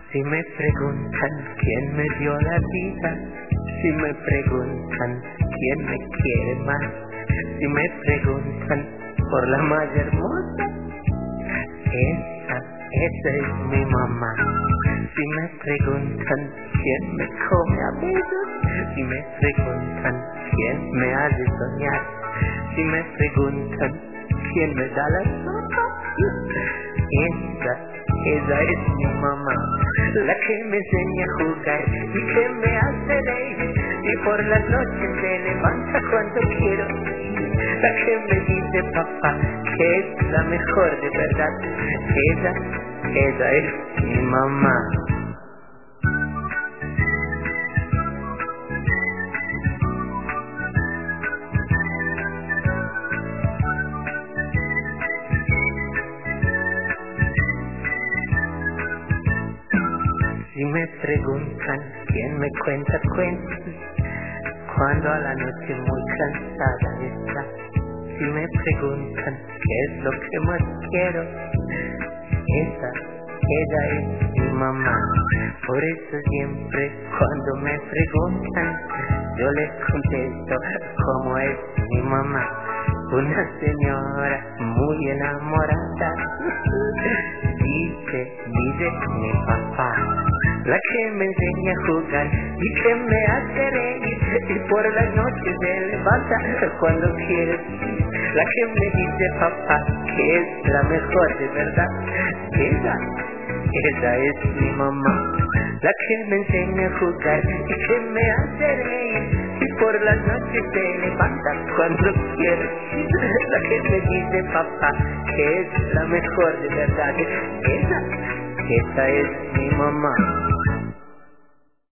Si me preguntan quién me dio la vida, si me preguntan quién me quiere más, si me preguntan por la más hermosa, esa es mi mamá. Si me preguntan quién me come a besos, si me preguntan quién me hace soñar, si me preguntan quién me da la sopa, esa es mi mamá, la que me enseña a jugar y que me hace reír y por las noches se levanta cuando quiero, la que me dice papá que es la mejor de verdad, esa es mi mamá. Si me preguntan quién me cuenta cuentos cuando a la noche muy cansada está, si me preguntan qué es lo que más quiero, esa es mi mamá. Por eso siempre cuando me preguntan yo les contesto cómo es mi mamá, una señora muy enamorada. Dice mi papá, la que me enseña a jugar y que me hace reír y por las noches se levanta cuando quiere, la que me dice papá que es la mejor de verdad, esa es mi mamá, la que me enseña a jugar y que me hace reír y por las noches se levanta cuando quiere, la que me dice papá que es la mejor de verdad, esa es mi mamá.